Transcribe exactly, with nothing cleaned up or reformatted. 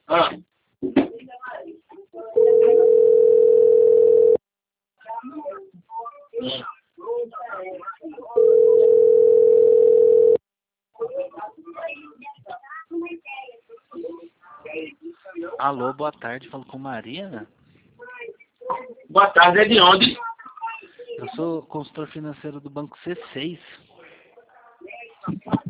Ah. Alô, boa tarde, falo com Maria. Boa tarde, é de onde? Eu sou consultor financeiro do Banco C seis.